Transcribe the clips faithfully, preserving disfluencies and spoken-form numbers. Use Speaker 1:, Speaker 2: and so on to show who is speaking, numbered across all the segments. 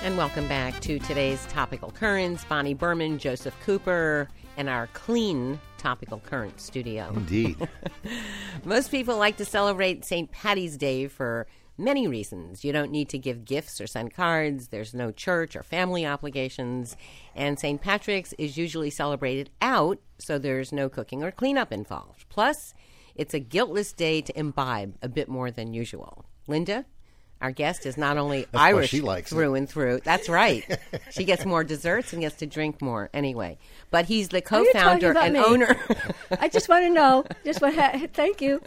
Speaker 1: And welcome back to today's Topical Currents. Bonnie Berman, Joseph Cooper, and our clean Topical Current studio.
Speaker 2: Indeed.
Speaker 1: Most people like to celebrate Saint Patty's Day for many reasons. You don't need to give gifts or send cards. There's no church or family obligations. And Saint Patrick's is usually celebrated out, so there's no cooking or cleanup involved. Plus, it's a guiltless day to imbibe a bit more than usual. Linda? Our guest is not only
Speaker 2: That's
Speaker 1: Irish
Speaker 2: she likes
Speaker 1: through
Speaker 2: it.
Speaker 1: and through. That's right. She gets more desserts and gets to drink more anyway. But he's the
Speaker 3: Are you talking
Speaker 1: co-founder
Speaker 3: about
Speaker 1: and
Speaker 3: me?
Speaker 1: owner.
Speaker 3: I just want to know. Just want to thank you.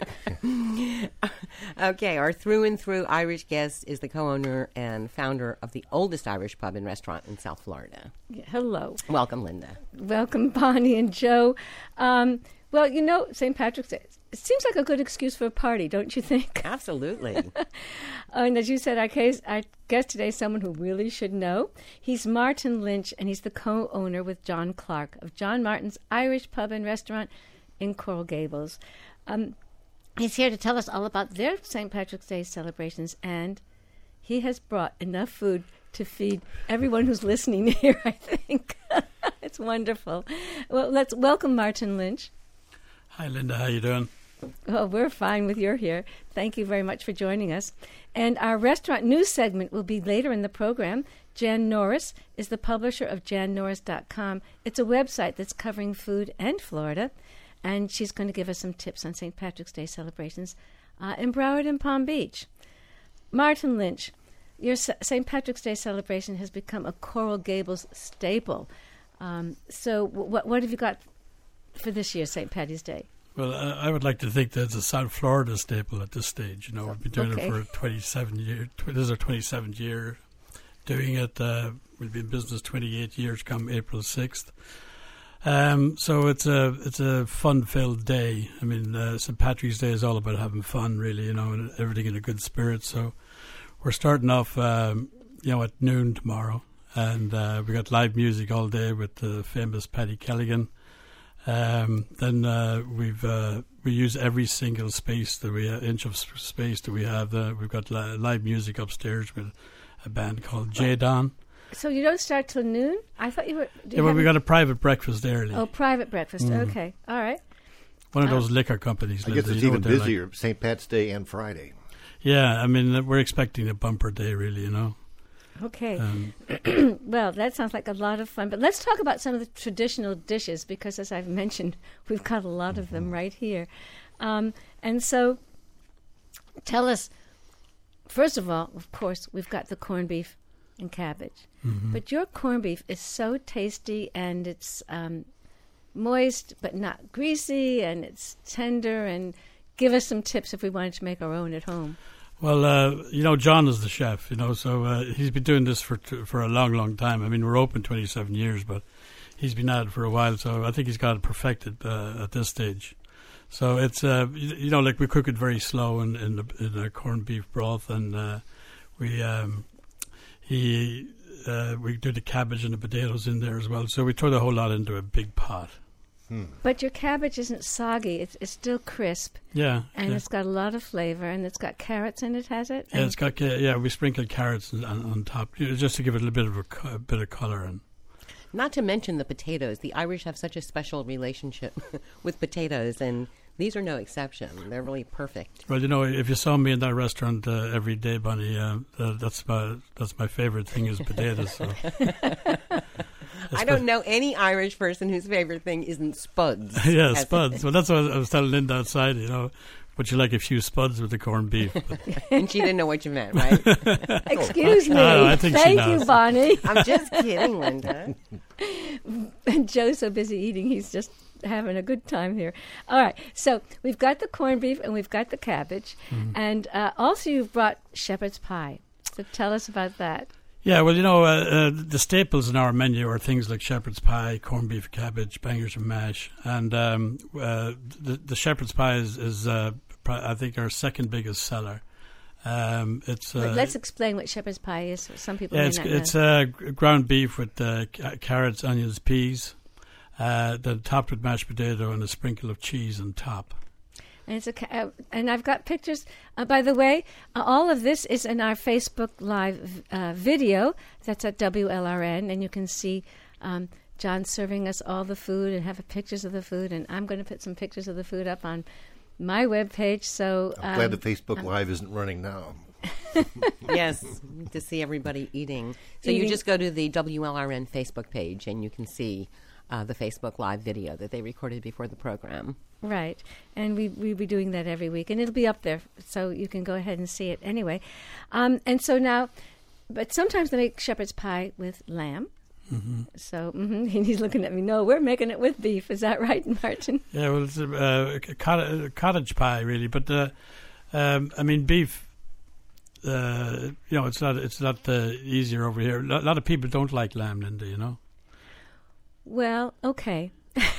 Speaker 1: Okay, our through and through Irish guest is the co-owner and founder of the oldest Irish pub and restaurant in South Florida.
Speaker 3: Yeah, hello.
Speaker 1: Welcome, Linda.
Speaker 3: Welcome, Bonnie and Joe. Um, well, you know, Saint Patrick's Day, it seems like a good excuse for a party, don't you think?
Speaker 1: Absolutely.
Speaker 3: And as you said, our, case, our guest today is someone who really should know. He's Martin Lynch, and he's the co-owner with John Clark of John Martin's Irish Pub and Restaurant in Coral Gables. Um, he's here to tell us all about their Saint Patrick's Day celebrations, and he has brought enough food to feed everyone who's listening here, I think. It's wonderful. Well, let's welcome Martin Lynch.
Speaker 4: Hi, Linda. How you doing?
Speaker 3: Oh, we're fine with you're here. Thank you very much for joining us. And our restaurant news segment will be later in the program. Jan Norris is the publisher of jan norris dot com. It's a website that's covering food and Florida. And she's going to give us some tips on Saint Patrick's Day celebrations uh, in Broward and Palm Beach. Martin Lynch, your Saint Patrick's Day celebration has become a Coral Gables staple. Um, so w- what have you got for this year's Saint Patty's Day?
Speaker 4: Well, uh, I would like to think that it's a South Florida staple at this stage. You know, we've been doing
Speaker 3: Okay.
Speaker 4: it for twenty-seven years. Tw- this is our twenty-seventh year doing it. Uh, we've been in business twenty-eight years come April sixth. Um, so it's a it's a fun-filled day. I mean, uh, Saint Patrick's Day is all about having fun, really, you know, and everything in a good spirit. So we're starting off, um, you know, at noon tomorrow. And uh, we got live music all day with the famous Paddy Kelligan. Um, then uh, we've uh, we use every single space that we uh, inch of s- space that we have. Uh, we've got li- live music upstairs with a band called J Don.
Speaker 3: So you don't start till noon? I thought you were... do you
Speaker 4: Yeah, well,
Speaker 3: have
Speaker 4: we
Speaker 3: a-
Speaker 4: got a private breakfast early.
Speaker 3: Oh, private breakfast.
Speaker 4: Mm.
Speaker 3: Okay. All right.
Speaker 4: One of those liquor companies.
Speaker 2: I guess
Speaker 4: Lindsay,
Speaker 2: it's
Speaker 4: you know
Speaker 2: even
Speaker 4: what they're like.
Speaker 2: busier, Saint Pat's Day and Friday.
Speaker 4: Yeah, I mean, uh, we're expecting a bumper day, really, you know.
Speaker 3: Okay.
Speaker 4: Um,
Speaker 3: Well, that sounds like a lot of fun. But let's talk about some of the traditional dishes because, as I've mentioned, we've got a lot of them right here. Um, and so tell us, first of all, of course, we've got the corned beef and cabbage.
Speaker 4: mhm.
Speaker 3: But your corned beef is so tasty and it's um, moist but not greasy and it's tender. And give us some tips if we wanted to make our own at home.
Speaker 4: Well, uh, you know, John is the chef, you know, so uh, he's been doing this for t- for a long, long time. I mean, we're open twenty-seven years, but he's been at it for a while, so I think he's got it perfected uh, at this stage. So it's, uh, you, you know, like we cook it very slow in, in, the, in the corned beef broth, and uh, we um, he uh, we do the cabbage and the potatoes in there as well. So we throw the whole lot into a big pot.
Speaker 2: Hmm.
Speaker 3: But your cabbage isn't soggy. It's, it's still crisp.
Speaker 4: Yeah.
Speaker 3: And
Speaker 4: yeah.
Speaker 3: it's got a lot of flavor, and it's got carrots in it, has it?
Speaker 4: Yeah, it's got ca- yeah. We sprinkle carrots on, on top, you know, just to give it a little bit of a, co- a bit of color. And
Speaker 1: Not to mention the potatoes. The Irish have such a special relationship with potatoes, and these are no exception. They're really perfect.
Speaker 4: well, you know, if you saw me in that restaurant uh, every day, Bonnie, uh, uh, that's my that's my favorite thing is potatoes. So.
Speaker 1: I don't know any Irish person whose favorite thing isn't spuds.
Speaker 4: yeah,
Speaker 1: As-
Speaker 4: spuds. Well, that's what I was telling Linda outside. You know, would you like a few spuds with the corned beef? But,
Speaker 1: And she didn't know what you meant, right?
Speaker 3: Excuse me.
Speaker 4: No, I think she
Speaker 3: Thank
Speaker 4: knows.
Speaker 3: you, Bonnie.
Speaker 1: I'm just kidding, Linda.
Speaker 3: And Joe's so busy eating, he's just having a good time here. All right, so we've got the corned beef and we've got the cabbage.
Speaker 4: Mhm.
Speaker 3: And uh, also you've brought shepherd's pie. So tell us about that.
Speaker 4: yeah, well, you know, uh, uh, the staples in our menu are things like shepherd's pie, corned beef, cabbage, bangers and mash, and um, uh, the, the shepherd's pie is, is uh, pri- I think, our second biggest seller. Um, it's uh,
Speaker 3: Wait, let's explain what shepherd's pie is. Some people
Speaker 4: yeah,
Speaker 3: may
Speaker 4: it's
Speaker 3: not know.
Speaker 4: it's uh, g- ground beef with uh, ca- carrots, onions, peas, uh, then topped with mashed potato and a sprinkle of cheese on top.
Speaker 3: And it's a ca- uh, and I've got pictures. Uh, by the way, uh, all of this is in our Facebook Live uh, video. That's at W L R N, and you can see um, John serving us all the food and have pictures of the food. And I'm going to put some pictures of the food up on my webpage. So
Speaker 2: I'm
Speaker 3: um,
Speaker 2: glad the Facebook Live isn't running now.
Speaker 1: Yes, to see everybody eating. So
Speaker 3: Eating.
Speaker 1: you just go to the W L R N Facebook page and you can see uh, the Facebook Live video that they recorded before the program.
Speaker 3: Right, and we we'll be doing that every week, and it'll be up there, so you can go ahead and see it anyway. Um, and so now, but sometimes they make shepherd's pie with lamb.
Speaker 4: Mm-hmm.
Speaker 3: So mm-hmm, and he's looking at me. No, we're making it with beef. Is that right, Martin?
Speaker 4: Yeah, well, it's a, uh, a cottage, cottage pie, really. But uh, um, I mean, beef. Uh, you know, it's not it's not uh, easier over here. A lot of people don't like lamb, Linda. You know.
Speaker 3: Well, okay.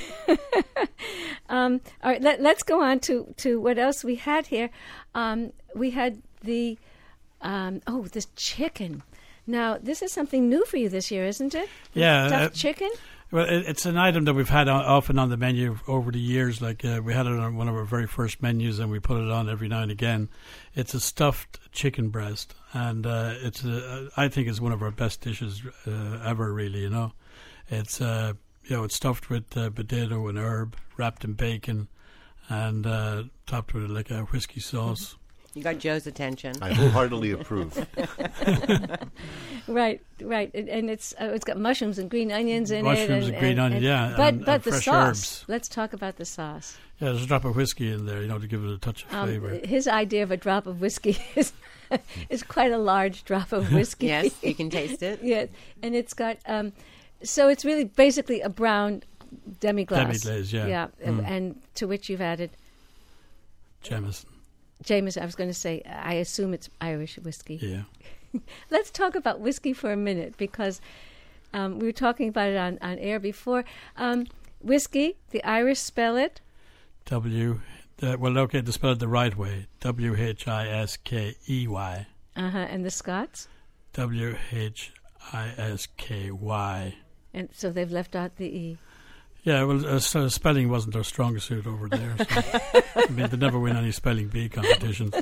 Speaker 3: um, all right, let, let's go on to, to what else we had here. Um, we had the um, oh, this chicken. Now, this is something new for you this year, isn't it?
Speaker 4: Yeah,
Speaker 3: Stuffed
Speaker 4: uh,
Speaker 3: chicken.
Speaker 4: Well, it, it's an item that we've had o- often on the menu over the years. Like uh, we had it on one of our very first menus, and we put it on every now and again. It's a stuffed chicken breast, and uh, it's a, I think it's one of our best dishes uh, ever. Really, you know, it's uh, you know it's stuffed with uh, potato and herb, wrapped in bacon, and uh, topped with like a whiskey sauce.
Speaker 1: You got Joe's attention.
Speaker 2: I wholeheartedly approve.
Speaker 3: Right, right, and, and it's uh, it's got mushrooms and green onions in
Speaker 4: Mushrooms
Speaker 3: it. Mushrooms
Speaker 4: and green onion, yeah,
Speaker 3: But
Speaker 4: and-
Speaker 3: but
Speaker 4: and
Speaker 3: the
Speaker 4: fresh
Speaker 3: sauce.
Speaker 4: herbs.
Speaker 3: Let's talk about the sauce.
Speaker 4: Yeah, there's a drop of whiskey in there, you know, to give it a touch of
Speaker 3: Um,
Speaker 4: flavor.
Speaker 3: his idea of a drop of whiskey is is quite a large drop of whiskey.
Speaker 1: Yes, you can taste it.
Speaker 3: Yeah, and it's got um, so it's really basically a brown demi-glace.
Speaker 4: Demi-glace, yeah.
Speaker 3: Yeah,
Speaker 4: Mm.
Speaker 3: and to which you've added
Speaker 4: Jameson,
Speaker 3: Jameson. I was going to say, I assume it's Irish whiskey.
Speaker 4: yeah.
Speaker 3: Let's talk about whiskey for a minute because um, we were talking about it on, on air before. Um, whiskey, the Irish spell it.
Speaker 4: W, uh, well, okay, to spell it the right way, W H I S K E Y.
Speaker 3: Uh-huh, and the Scots.
Speaker 4: W H I S K Y.
Speaker 3: And so they've left out the E.
Speaker 4: Yeah, well, uh, so spelling wasn't our strongest suit over there. So, I mean, they never win any spelling bee competitions.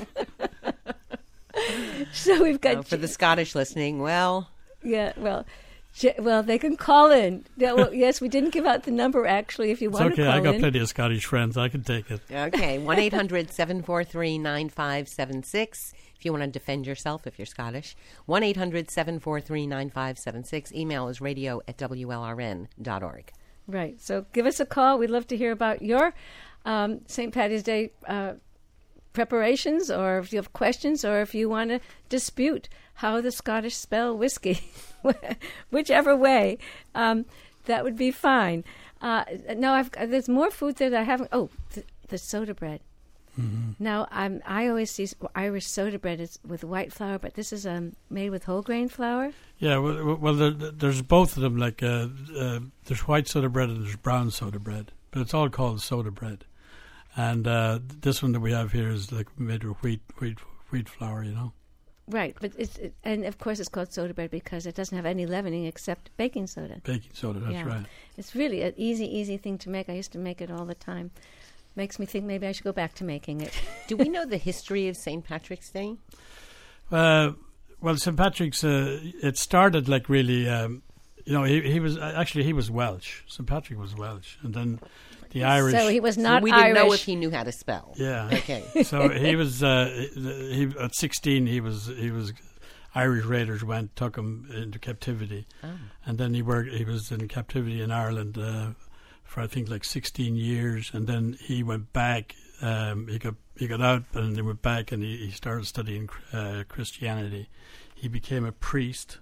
Speaker 3: So we've got...
Speaker 1: Uh, for the Scottish listening, well,
Speaker 3: Yeah, well... J- Well, they can call in. Yeah, well, yes, we didn't give out the number, actually, if you
Speaker 4: It's
Speaker 3: want
Speaker 4: okay,
Speaker 3: to call
Speaker 4: I got
Speaker 3: in.
Speaker 4: plenty of Scottish friends. I can take it.
Speaker 1: okay, one eight hundred seven four three nine five seven six if you want to defend yourself if you're Scottish. one eight hundred seven four three nine five seven six. Email is radio at W L R N dot org.
Speaker 3: Right, so give us a call. We'd love to hear about your um, Saint Paddy's Day uh, preparations, or if you have questions, or if you want to dispute how the Scottish spell whiskey. Whichever way, um, that would be fine. Uh, now, I've, there's more food there that I haven't... Oh, the, the soda bread.
Speaker 4: Mm-hmm.
Speaker 3: Now, I'm, I always see Irish soda bread is with white flour, but this is um, made with whole grain flour.
Speaker 4: Yeah, well, well there, there's both of them. Like uh, uh, there's white soda bread and there's brown soda bread, but it's all called soda bread. And uh, this one that we have here is like made with wheat, wheat, wheat flour. You know.
Speaker 3: Right, but it's it, and of course it's called soda bread because it doesn't have any leavening except baking soda.
Speaker 4: Baking soda, that's
Speaker 3: Yeah.
Speaker 4: right.
Speaker 3: It's really an easy, easy thing to make. I used to make it all the time. Makes me think maybe I should go back to making it.
Speaker 1: Do we know the history of Saint Patrick's Day?
Speaker 4: Uh, well, Saint Patrick's, uh, it started like really, um, you know, he, he was, actually he was Welsh. Saint Patrick was Welsh. And then the Irish...
Speaker 3: So he was
Speaker 1: So
Speaker 3: not
Speaker 1: we didn't
Speaker 3: Irish.
Speaker 1: know if he knew how to spell.
Speaker 4: Yeah.
Speaker 1: Okay.
Speaker 4: So he was, uh, he at sixteen, he was, he was, Irish raiders went, took him into captivity.
Speaker 1: Oh.
Speaker 4: And then he worked, he was in captivity in Ireland uh, for I think like sixteen years. And then he went back, um, he got he got out and he went back and he, he started studying uh, Christianity. He became a priest.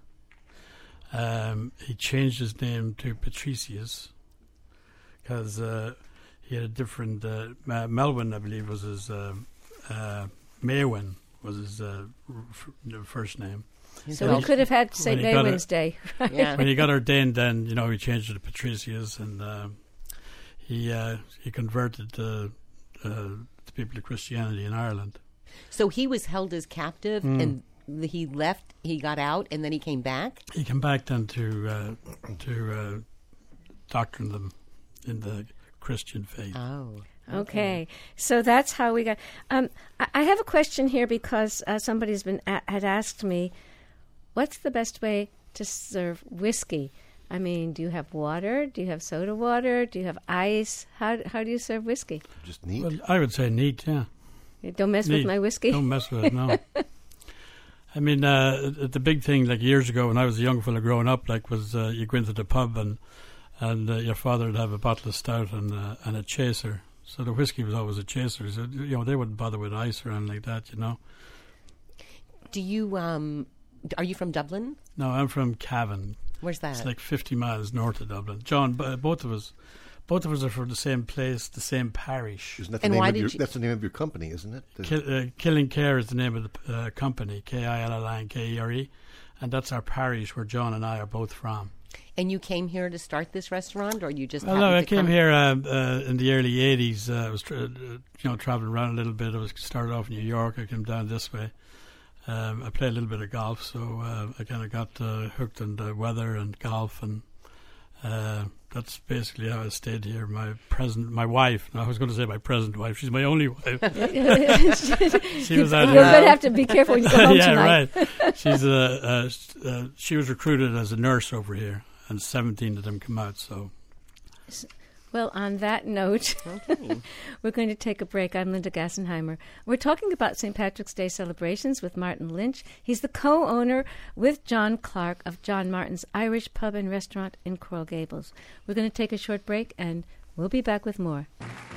Speaker 4: Um, he changed his name to Patricius because uh, he had a different, uh, Melwyn, I believe, was his, uh, uh, Maewyn was his uh, f- first name.
Speaker 3: So we could have had Saint
Speaker 4: when he got
Speaker 3: Maewyn's
Speaker 4: it-
Speaker 3: Day. Right?
Speaker 1: Yeah.
Speaker 4: When he got ordained, then you know he changed it to Patricius, and uh, he uh, he converted uh, uh, the people to Christianity in Ireland.
Speaker 1: So he was held as captive,
Speaker 4: Mm.
Speaker 1: and th- he left. He got out, and then he came back.
Speaker 4: He came back then to uh, to uh, doctrine them in the Christian faith.
Speaker 1: Oh,
Speaker 3: Okay, so that's how we got. Um, I, I have a question here because uh, somebody's been a- had asked me, what's the best way to serve whiskey? I mean, do you have water? Do you have soda water? Do you have ice? How how do you serve whiskey?
Speaker 2: Just neat.
Speaker 4: Well, I would say neat, yeah.
Speaker 3: Don't mess
Speaker 4: Neat.
Speaker 3: with my whiskey.
Speaker 4: Don't mess with it, no. I mean, uh, the big thing, like years ago when I was a young fella growing up, like was uh, you go into the pub and and uh, your father would have a bottle of stout and uh, and a chaser. So the whiskey was always a chaser. So, you know, they wouldn't bother with ice or anything like that, you know.
Speaker 1: Do you, um, are you from Dublin?
Speaker 4: No, I'm from Cavan.
Speaker 1: Where's that?
Speaker 4: It's like fifty miles north of Dublin. John, b- both of us, both of us are from the same place, the same parish.
Speaker 2: Isn't that the
Speaker 1: And
Speaker 2: name
Speaker 1: why
Speaker 2: of
Speaker 1: did
Speaker 2: your,
Speaker 1: you-
Speaker 2: that's the name of your company, isn't it? The-
Speaker 4: Kill, uh, Killing Care is the name of the uh, company, K I L L I N K E R E, and that's our parish where John and I are both from.
Speaker 1: And you came here to start this restaurant, or you just
Speaker 4: Well,
Speaker 1: happened
Speaker 4: no, I
Speaker 1: to
Speaker 4: came
Speaker 1: come?
Speaker 4: here uh, uh, in the early eighties. Uh, I was, tra- uh, you know, traveling around a little bit. I was started off in New York. I came down this way. Um, I played a little bit of golf, so uh, I kind of got uh, hooked on the weather and golf, and uh, that's basically how I stayed here. My present, my wife. I was going to say my present wife. She's my only wife. She was out
Speaker 3: You're
Speaker 4: here.
Speaker 3: going to have to be careful when you go home
Speaker 4: yeah,
Speaker 3: tonight.
Speaker 4: right. She's uh, uh, s- uh, she was recruited as a nurse over here, and seventeen of them come out. So
Speaker 3: Well, on that note,
Speaker 1: Okay.
Speaker 3: we're going to take a break. I'm Linda Gassenheimer. We're talking about Saint Patrick's Day celebrations with Martin Lynch. He's the co-owner with John Clark of John Martin's Irish Pub and Restaurant in Coral Gables. We're going to take a short break, and we'll be back with more.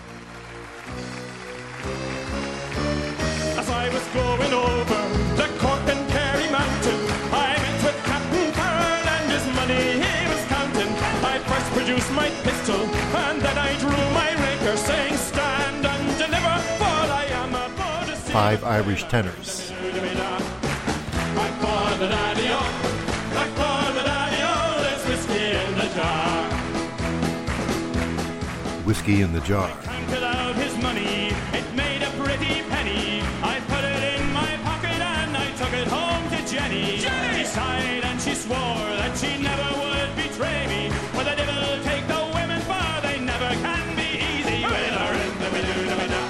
Speaker 5: As I was going over the Cork and Kerry mountain, I met with Captain Carroll and his money he was counting. I first produced my pistol, and then I drew my raker, saying, "Stand and deliver, for I am about to see."
Speaker 2: Five Irish tenors.
Speaker 5: Back for the daddy-o, back for the daddy-o, there's whiskey in the jar.
Speaker 2: Whiskey in the jar.
Speaker 5: Counted out his money, it made a pretty penny. I put it in my pocket and I took it home to Jenny. Jenny! She sighed and she swore that she never would betray me. For the devil take the women, for they never can be easy. With her in the middle,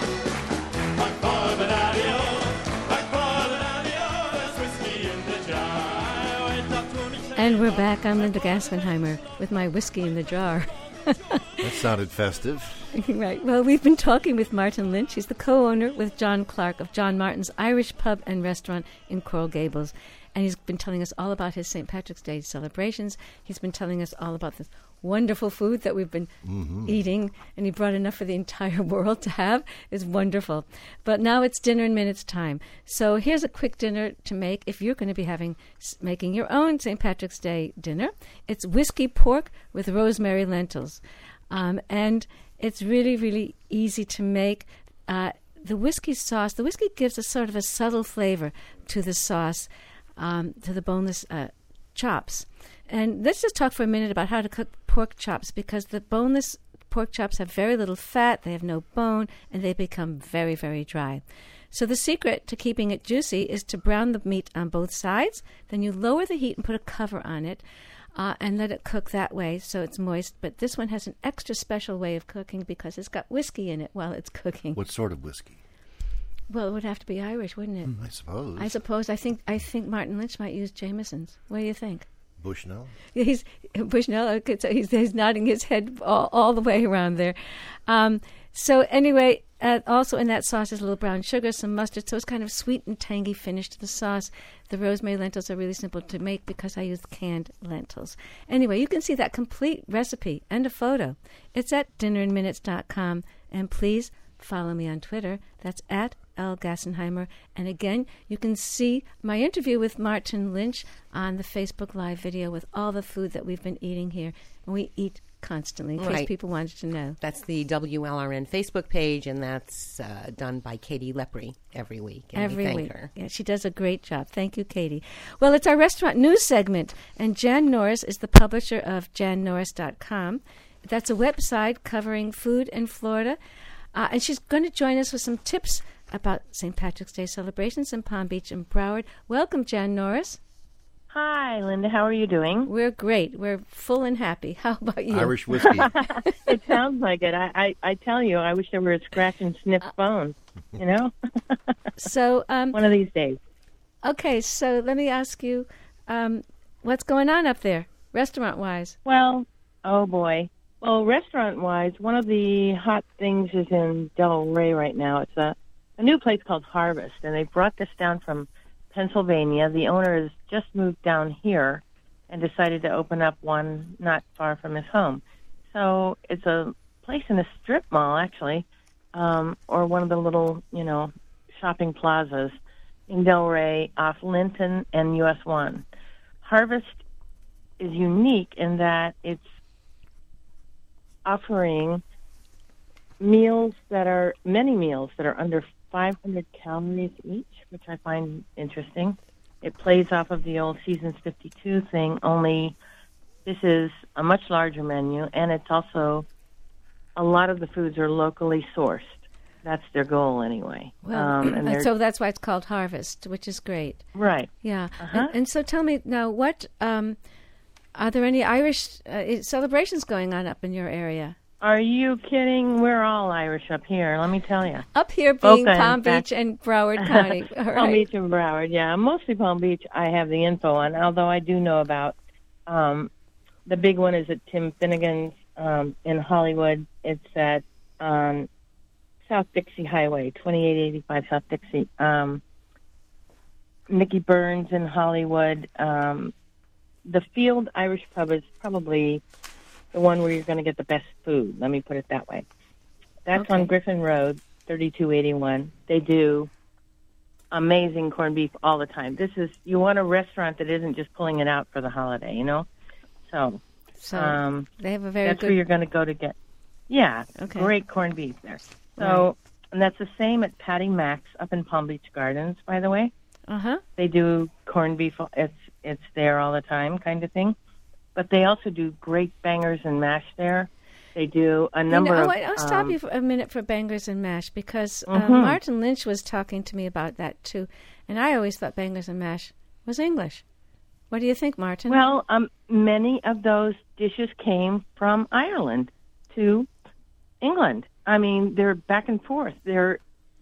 Speaker 5: back for the daddy-o, back for the daddy-o, there's whiskey in the jar. I went up to Michelle.
Speaker 3: And we're back. I'm Linda Gassenheimer with my whiskey in the jar.
Speaker 2: That sounded festive.
Speaker 3: Right. Well, we've been talking with Martin Lynch. He's the co-owner with John Clark of John Martin's Irish Pub and Restaurant in Coral Gables. And he's been telling us all about his Saint Patrick's Day celebrations. He's been telling us all about this wonderful food that we've been
Speaker 2: Mm-hmm.
Speaker 3: eating. And he brought enough for the entire world to have. It's wonderful. But now it's dinner in minutes time. So here's a quick dinner to make if you're going to be having s- making your own Saint Patrick's Day dinner. It's whiskey pork with rosemary lentils. Um, and it's really, really easy to make. Uh, the whiskey sauce, the whiskey gives a sort of a subtle flavor to the sauce, um, to the boneless uh, chops. And let's just talk for a minute about how to cook pork chops, because the boneless pork chops have very little fat, they have no bone, and they become very, very dry. So the secret to keeping it juicy is to brown the meat on both sides. Then you lower the heat and put a cover on it. Uh, and let it cook that way so it's moist. But this one has an extra special way of cooking because it's got whiskey in it while it's cooking.
Speaker 2: What sort of whiskey?
Speaker 3: Well, it would have to be Irish, wouldn't it?
Speaker 2: I suppose.
Speaker 3: I suppose. I think I think Martin Lynch might use Jameson's. What do you think?
Speaker 2: Bushnell?
Speaker 3: Yeah, he's Bushnell. Okay, so he's, he's nodding his head all, all the way around there. Um, so anyway, uh, also in that sauce is a little brown sugar, some mustard, so it's kind of sweet and tangy finish to the sauce. The rosemary lentils are really simple to make because I use canned lentils. Anyway, you can see that complete recipe and a photo. It's at dinner in minutes dot com, and please follow me on Twitter. That's at L. Gassenheimer. And again, you can see my interview with Martin Lynch on the Facebook Live video with all the food that we've been eating here. And we eat constantly, in case
Speaker 1: Right.
Speaker 3: people wanted to know.
Speaker 1: That's the W L R N Facebook page, and that's uh, done by Katie Lepre every week. And
Speaker 3: Every
Speaker 1: we thank
Speaker 3: week.
Speaker 1: her.
Speaker 3: Yeah, she does a great job. Thank you, Katie. Well, it's our restaurant news segment, and Jan Norris is the publisher of jan norris dot com. That's a website covering food in Florida, uh, and she's going to join us with some tips about Saint Patrick's Day celebrations in Palm Beach and Broward. Welcome, Jan Norris.
Speaker 6: Hi, Linda. How are you doing?
Speaker 3: We're great. We're full and happy. How about you?
Speaker 2: Irish whiskey.
Speaker 6: It sounds like it. I, I, I tell you, I wish there were a scratch and sniff phone, you know?
Speaker 3: So, um,
Speaker 6: One of these days.
Speaker 3: okay, so let me ask you, um, what's going on up there, restaurant-wise?
Speaker 6: Well, oh boy. Well, restaurant-wise, one of the hot things is in Del Rey right now. It's a, a new place called Harvest, and they brought this down from Pennsylvania. The owner has just moved down here and decided to open up one not far from his home. So it's a place in a strip mall, actually, um, or one of the little, you know, shopping plazas in Del Rey off Linton and U S one. Harvest is unique in that it's offering meals that are, many meals that are under five hundred calories each, which I find interesting. It plays off of the old Seasons fifty-two thing, only this is a much larger menu, and it's also, a lot of the foods are locally sourced. That's their goal anyway.
Speaker 3: Well,
Speaker 6: Um, and they're-
Speaker 3: so that's why it's called Harvest, which is great.
Speaker 6: Right.
Speaker 3: Yeah.
Speaker 6: Uh-huh.
Speaker 3: And, and so tell me now, what um, are there any Irish uh, celebrations going on up in your area?
Speaker 6: Are you kidding? We're all Irish up here, let me tell you.
Speaker 3: Up here being
Speaker 6: Boca, in
Speaker 3: Palm
Speaker 6: fact.
Speaker 3: Beach and Broward County. All
Speaker 6: Palm
Speaker 3: right.
Speaker 6: Beach and Broward, yeah. Mostly Palm Beach I have the info on, although I do know about um, the big one is at Tim Finnegan's um, in Hollywood. It's at um, South Dixie Highway, twenty-eight eighty-five South Dixie. Um, Mickey Burns in Hollywood. Um, the Field Irish Pub is probably the one where you're going to get the best food. Let me put it that way. That's
Speaker 3: Okay.
Speaker 6: on Griffin Road, thirty-two eighty-one. They do amazing corned beef all the time. This is, you want a restaurant that isn't just pulling it out for the holiday, you know? So,
Speaker 3: So
Speaker 6: um,
Speaker 3: they have a very
Speaker 6: that's where
Speaker 3: good.
Speaker 6: you're going to go to get, yeah,
Speaker 3: Okay.
Speaker 6: great corned beef there. So,
Speaker 3: Right.
Speaker 6: and that's the same at Patty Mac's up in Palm Beach Gardens, by the way.
Speaker 3: Uh huh.
Speaker 6: They do corned beef. It's it's there all the time, kind of thing. But they also do great bangers and mash there. They do a number
Speaker 3: you know,
Speaker 6: of.
Speaker 3: I- I'll stop
Speaker 6: um,
Speaker 3: you for a minute for bangers and mash because uh,
Speaker 6: Mhm.
Speaker 3: Martin Lynch was talking to me about that too, and I always thought bangers and mash was English. What do you think, Martin?
Speaker 6: Well, um, many of those dishes came from Ireland to England. I mean, they're back and forth. They're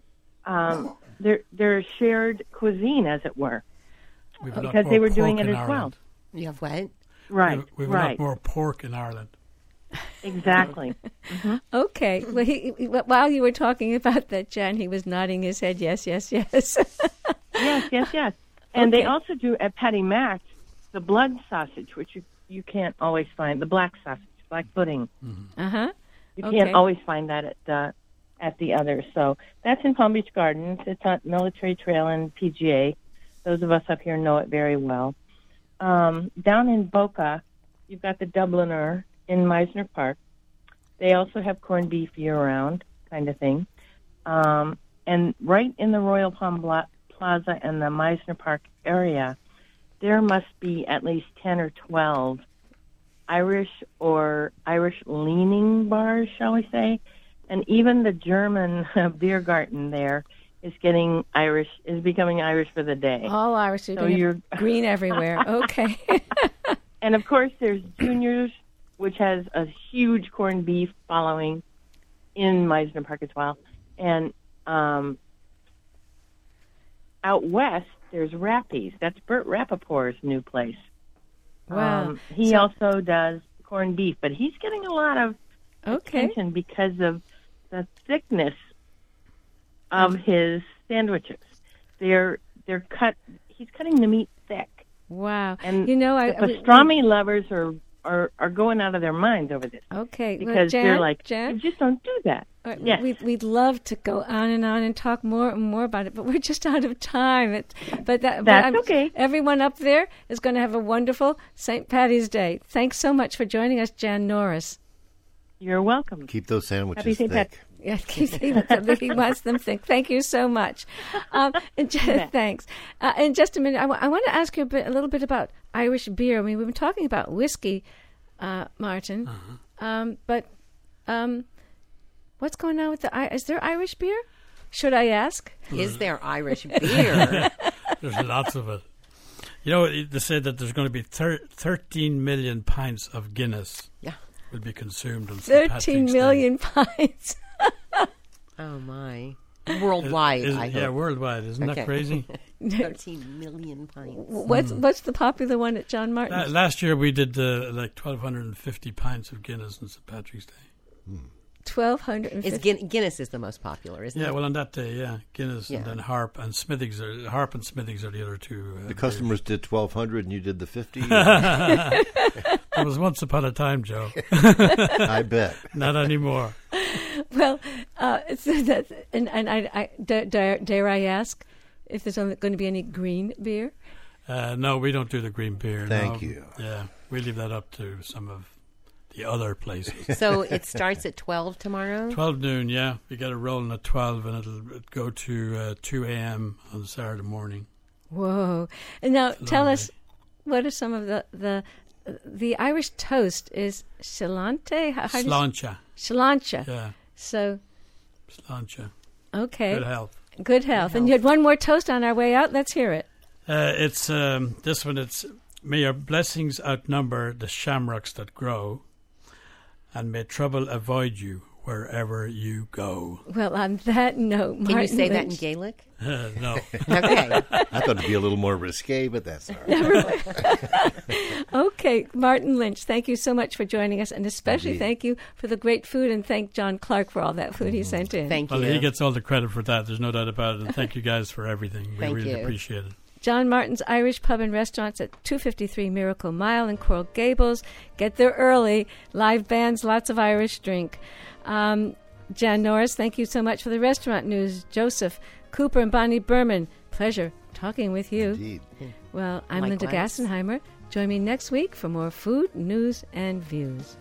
Speaker 6: um, they're they're shared cuisine, as it were,
Speaker 4: We've a lot
Speaker 6: because they
Speaker 4: more
Speaker 6: were doing
Speaker 4: pork
Speaker 6: it
Speaker 4: in
Speaker 6: as well.
Speaker 4: Ireland.
Speaker 1: You have what?
Speaker 6: Right,
Speaker 4: We've, we've a
Speaker 6: right,
Speaker 4: lot more pork in Ireland.
Speaker 6: exactly.
Speaker 3: Okay. Well, he, he- while you were talking about that, Jan, he was nodding his head. Yes, yes, yes.
Speaker 6: Yes, yes, yes. And
Speaker 3: Okay.
Speaker 6: they also do at Patty Mac's the blood sausage, which you you can't always find. The black sausage, black pudding.
Speaker 3: Uh huh.
Speaker 6: You
Speaker 3: Okay.
Speaker 6: can't always find that at the at the others. So that's in Palm Beach Gardens. It's on Military Trail and P G A. Those of us up here know it very well. Um, down in Boca, you've got the Dubliner in Meisner Park. They also have corned beef year-round, kind of thing. Um, and right in the Royal Palm Bla- Plaza and the Meisner Park area, there must be at least ten or twelve Irish or Irish-leaning bars, shall we say. And even the German beer garden there is getting Irish, is becoming Irish for the day.
Speaker 3: All Irish.
Speaker 6: So
Speaker 3: So
Speaker 6: you're-
Speaker 3: green everywhere. Okay.
Speaker 6: And of course, there's Junior's, which has a huge corned beef following in Meisner Park as well. And um, out west, there's Rappy's. That's Bert Rappaport's new place.
Speaker 3: Wow.
Speaker 6: Um, he
Speaker 3: So-
Speaker 6: also does corned beef, but he's getting a lot of
Speaker 3: Okay.
Speaker 6: attention because of the thickness of his sandwiches. They're they're cut. He's cutting the meat thick.
Speaker 3: Wow.
Speaker 6: And
Speaker 3: you know, I
Speaker 6: the pastrami lovers are, are, are going out of their minds over this
Speaker 3: Okay. well,
Speaker 6: because
Speaker 3: Jan,
Speaker 6: they're like,
Speaker 3: Jan,
Speaker 6: you just don't do that.
Speaker 3: Uh,
Speaker 6: Yes.
Speaker 3: We'd, we'd love to go on and on and talk more and more about it, but we're just out of time. It, but that, but
Speaker 6: That's
Speaker 3: I'm-
Speaker 6: okay.
Speaker 3: Everyone up there is going to have a wonderful Saint Patty's Day. Thanks so much for joining us, Jan Norris.
Speaker 6: You're welcome.
Speaker 2: Keep those sandwiches
Speaker 6: Happy Saint
Speaker 2: thick.
Speaker 6: Pat-
Speaker 3: Yeah, keep saying something he wants them think. Thank you so much. Um, and just, thanks. Uh, in just a minute, I, w- I want to ask you a, bit, a little bit about Irish beer. I mean, we've been talking about whiskey, uh, Martin,
Speaker 4: Uh-huh.
Speaker 3: um, but um, what's going on with the? I- Is there Irish beer? Should I ask?
Speaker 1: Is there Irish beer?
Speaker 4: There's lots of it. You know, it- they said that there's going to be thir- thirteen million pints of Guinness
Speaker 1: Yeah.
Speaker 4: will be consumed on Saint Patrick's
Speaker 3: Thirteen
Speaker 4: Day.
Speaker 3: million pints.
Speaker 1: Oh, my. Worldwide,
Speaker 4: Is-
Speaker 1: I
Speaker 4: yeah,
Speaker 1: hope.
Speaker 4: worldwide. Isn't
Speaker 1: Okay.
Speaker 4: that crazy?
Speaker 1: thirteen million pints.
Speaker 3: What's what's the popular one at John
Speaker 4: La-
Speaker 3: Martin's?
Speaker 4: last year we did uh, like twelve fifty pints of Guinness on Saint Patrick's Day.
Speaker 3: Twelve hundred and
Speaker 1: It's
Speaker 3: fifty.
Speaker 1: Guin- Guinness is the most popular, isn't
Speaker 4: Yeah,
Speaker 1: it?
Speaker 4: well, on that day, yeah, Guinness
Speaker 1: Yeah.
Speaker 4: and then Harp and Smithings. Are, Harp and Smithings are the other two. Uh,
Speaker 2: The customers did twelve hundred and you did the fifty.
Speaker 4: It was once upon a time, Joe.
Speaker 2: I bet.
Speaker 4: Not anymore.
Speaker 3: Well, uh, it's, that, and and I, I dare, dare, dare I ask if there's only going to be any green beer?
Speaker 4: Uh, no, we don't do the green beer.
Speaker 2: Thank
Speaker 4: no.
Speaker 2: you.
Speaker 4: Yeah, we leave that up to some of the other places.
Speaker 1: So it starts at twelve tomorrow?
Speaker 4: twelve noon, yeah. We get it rolling at twelve, and it'll go to uh, two a.m. on Saturday morning.
Speaker 3: Whoa! And now
Speaker 4: It's a
Speaker 3: tell
Speaker 4: long
Speaker 3: us,
Speaker 4: day.
Speaker 3: what are some of the the the Irish toast is cilantro? How, how do you-
Speaker 4: Sláinte,
Speaker 3: Cilantro.
Speaker 4: yeah,
Speaker 3: So
Speaker 4: sláinte.
Speaker 3: okay,
Speaker 4: Good health.
Speaker 3: good health. And you had one more toast on our way out. Let's hear it.
Speaker 4: Uh, it's um, this one. It's may your blessings outnumber the shamrocks that grow, and may trouble avoid you wherever you go.
Speaker 3: Well, on that note,
Speaker 1: Can you
Speaker 3: Martin
Speaker 1: say that in
Speaker 3: Lynch-
Speaker 1: Gaelic?
Speaker 4: Uh, no,
Speaker 1: Okay.
Speaker 2: I thought it'd be a little more risque, but that's all right.
Speaker 3: Okay, Martin Lynch, thank you so much for joining us, and especially
Speaker 2: Indeed.
Speaker 3: thank you for the great food, and thank John Clark for all that food he sent in.
Speaker 1: Thank
Speaker 4: well,
Speaker 1: you.
Speaker 4: he gets all the credit for that. There's no doubt about it. And thank you guys for everything. We
Speaker 1: Thank
Speaker 4: really
Speaker 1: you.
Speaker 4: appreciate it.
Speaker 3: John Martin's Irish Pub and Restaurants at two fifty-three Miracle Mile in Coral Gables. Get there early. Live bands, lots of Irish drink. Um, Jan Norris, thank you so much for the restaurant news. Joseph Cooper and Bonnie Berman, pleasure talking with you.
Speaker 2: Indeed.
Speaker 3: Well, I'm Linda
Speaker 1: Likewise.
Speaker 3: Gassenheimer. Join me next week for more food, news, and views.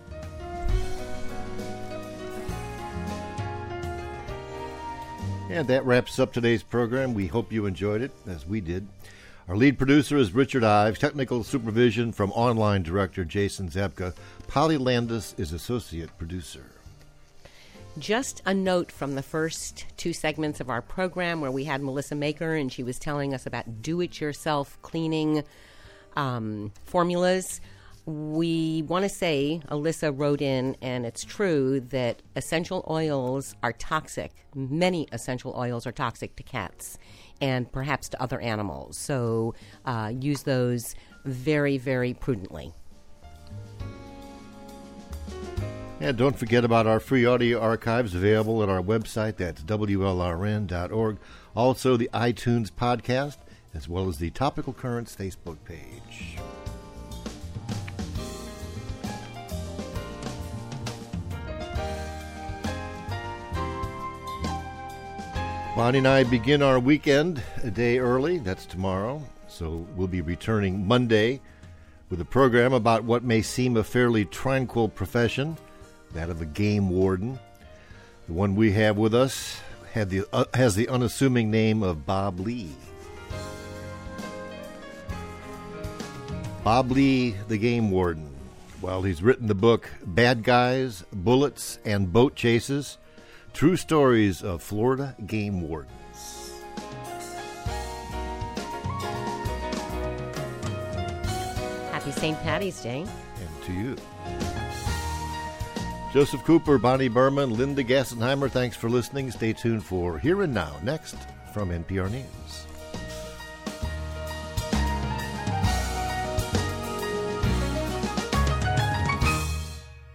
Speaker 2: And that wraps up today's program. We hope you enjoyed it, as we did. Our lead producer is Richard Ives, technical supervision from online director Jason Zabka. Polly Landis is associate producer.
Speaker 1: Just a note from the first two segments of our program where we had Melissa Maker and she was telling us about do-it-yourself cleaning um, formulas. We want to say, Alyssa wrote in, and it's true, that essential oils are toxic. Many essential oils are toxic to cats and perhaps to other animals. So uh, use those very, very prudently.
Speaker 2: And don't forget about our free audio archives available at our website. That's W L R N dot org. Also, the iTunes podcast, as well as the Topical Currents Facebook page. Bonnie and I begin our weekend a day early. That's tomorrow. So we'll be returning Monday with a program about what may seem a fairly tranquil profession, that of a game warden. The one we have with us had the, uh, has the unassuming name of Bob Lee. Bob Lee, the game warden. Well, he's written the book Bad Guys, Bullets, and Boat Chases, True Stories of Florida Game Wardens.
Speaker 1: Happy Saint Patty's Day.
Speaker 2: And to you. Joseph Cooper, Bonnie Berman, Linda Gassenheimer, thanks for listening. Stay tuned for Here and Now, next from N P R News.